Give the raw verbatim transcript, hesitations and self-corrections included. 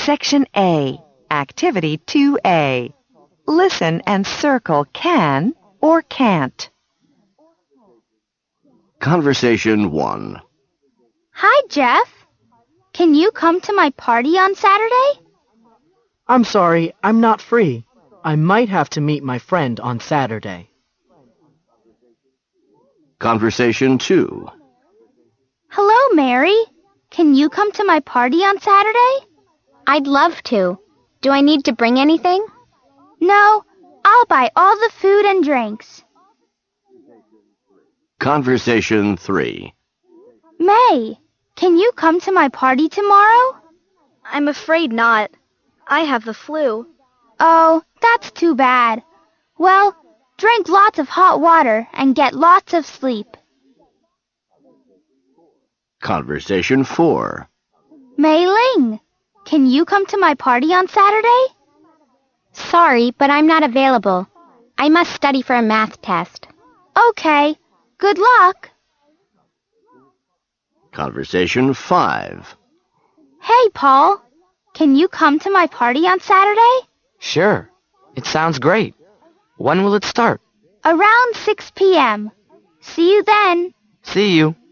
Section A, Activity two A. Listen and circle can or can't. Conversation one. Hi, Jeff. Can you come to my party on Saturday? I'm sorry, I'm not free. I might have to meet my friend on Saturday. Conversation two. Hello, Mary. Can you come to my party on Saturday? I'd love to. Do I need to bring anything? No, I'll buy all the food and drinks. Conversation three. May, can you come to my party tomorrow? I'm afraid not. I have the flu. Oh, that's too bad. Well, drink lots of hot water and get lots of sleep. Conversation four. Mei Ling, can you come to my party on Saturday? Sorry, but I'm not available. I must study for a math test. Okay, good luck. Conversation five. Hey, Paul, can you come to my party on Saturday? Sure. It sounds great. When will it start? Around six p.m. See you then. See you.